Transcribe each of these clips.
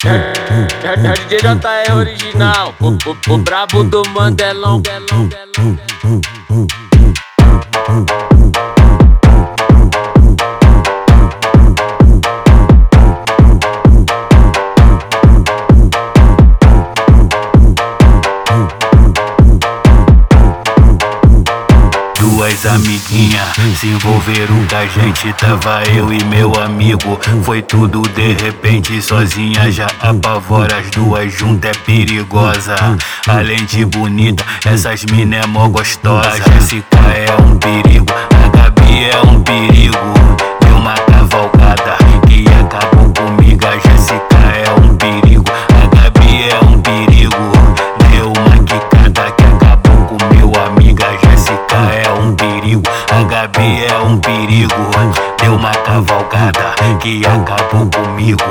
É DJ J original, o brabo do Mandelão. Duas amiguinhas se envolveram com a gente. Tava eu e meu amigo, foi tudo de repente. Sozinha já apavora, as duas juntas é perigosa. Além de bonita, essas mina é mó gostosa. A Jéssica é um perigo, a Gabi é um perigo. Deu uma cavalgada que acabou comigo. A Jéssica é um perigo, a Gabi é um perigo. Deu uma quicada que acabou com meu amigo. A Jéssica é um perigo, a Gabi é um perigo. Deu uma cavalgada que acabou comigo.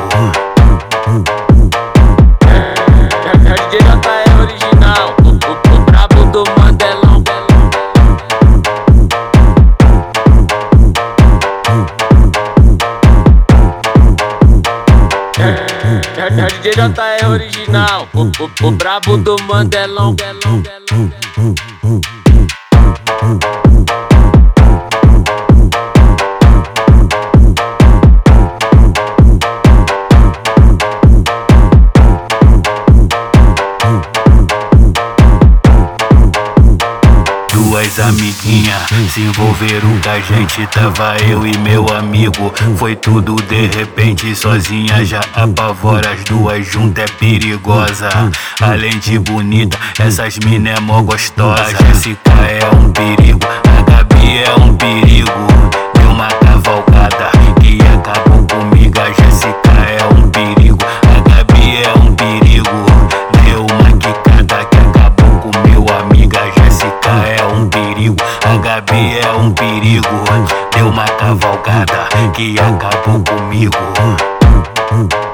É DJ J original, o brabo do Mandelão. É DJ J original, o brabo do Mandelão. Duas amiguinhas se envolveram com a gente. Tava eu e meu amigo, foi tudo de repente. Sozinha já apavora, as duas juntas é perigosa. Além de bonita, essas mina é mó gostosa. A Jéssica é um perigo, a Gabi é um perigo. Deu uma cavalgada que acabou comigo. A Jéssica é um perigo, a Gabi é um perigo. Deu uma quicada que acabou com meu amigo. A Jéssica é um perigo, a Gabi é um perigo. Deu uma cavalgada que acabou comigo.